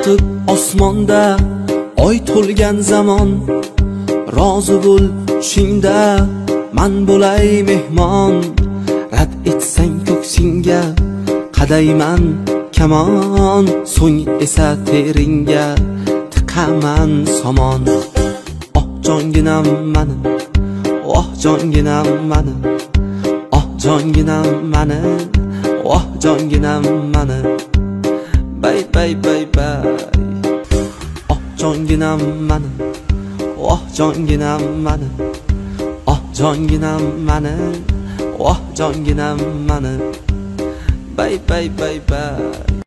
botib osmonda oy to'lgan zamon, rozi bo'l tushingda man bo'lay mehmon. Rad etsang ko'ksingga qadayman kamon, so'ng esa teringga tiqaman somon. Oh jonginam mani, oh jonginam mani, oh jonginam mani, oh jonginam mani. Bay bay bay bay. Oh jonginam mani, oh jonginam mani, oh jonginam mani, oh jonginam mani. Bay bay bay bay.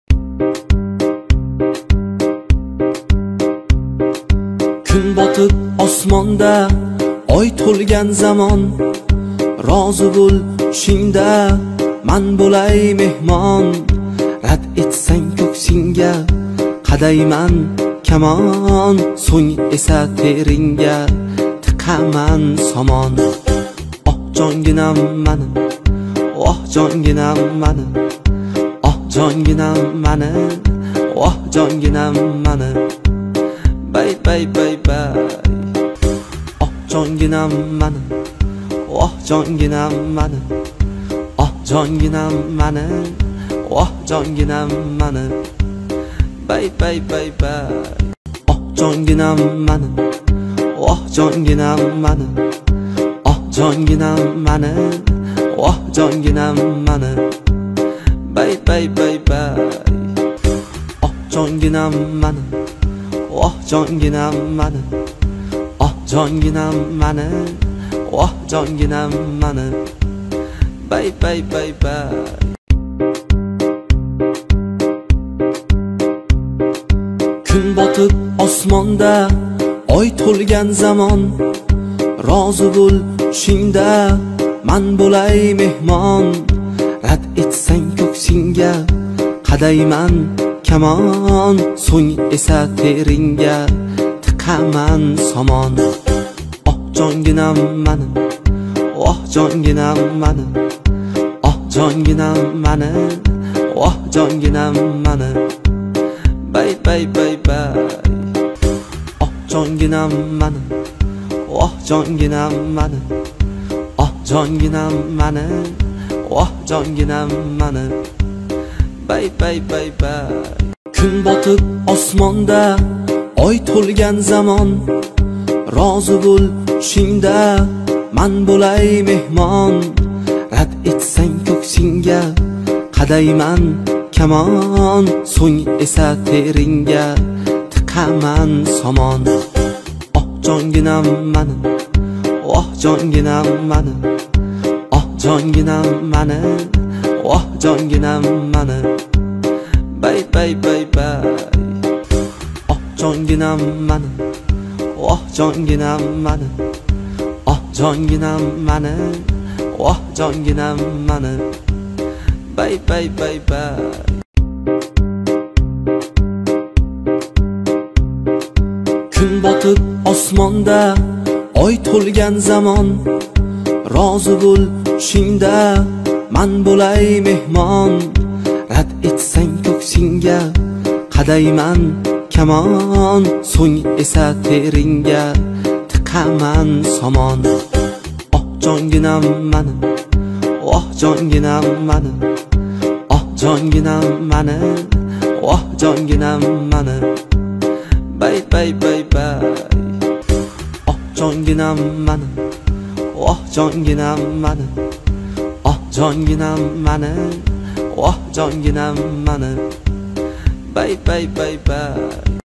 Kun botib osmonda oy to'lgan zamon, rozi bo'l tushingda man bo'lay mehmon. Rad etsang ko'ksingga qadayman kamon, so'ng esa teringga tiqaman somon. Oh jonginam mani, oh jonginam mani, oh jonginam mani, oh jonginam mani. Bay bay bay bay. Oh jonginam mani, oh jonginam mani, oh jonginam mani, oh jonginam mani. Bay bay bay bay. Oh jonginam mani, oh jonginam mani, oh jonginam mani, oh jonginam mani. Bay bay bay bay. Oh jonginam mani, oh jonginam mani, oh jonginam mani, oh jonginam mani. Bay bay bay bay. Kun botib osmonda oy to'lgan zamon, rozi bo'l tushingda man bo'lay mehmon. Rad etsang ko'ksingga qadayman kamon, so'ng esa teringga tiqaman somon. Oh jonginam mani, oh jonginam mani, oh jonginam mani, oh jonginam mani. Bay bay bay bay. Oh jonginam mani, oh jonginam mani, oh jonginam mani, oh jonginam mani. Bay bay bay bay. Kun botib osmonda oy to'lgan zamon, rozi bo'l tushingda man bo'lay mehmon. Rad etsang ko'ksingga qadayman kamon, so'ng esa teringga tiqaman somon. Oh jonginam mani, oh jonginam mani, oh jonginam mani, oh jonginam mani. Bay bay bay bay. Oh jonginam mani, oh jonginam mani, oh jonginam mani, oh jonginam mani. Bay bay bay bay. Kun botib osmonda oy to'lgan zamon, rozi bo'l tushingda man bo'lay mehmon. Rad etsang ko'ksingga qadayman kamon, so'ng esa teringga tiqaman somon. Oh jonginam mani, oh jonginam mani, oh jonginam mani, oh jonginam mani. Bay bay bay bay. Oh jonginam mani, oh jonginam mani, oh jonginam mani, oh jonginam mani. Bay bay bay bay.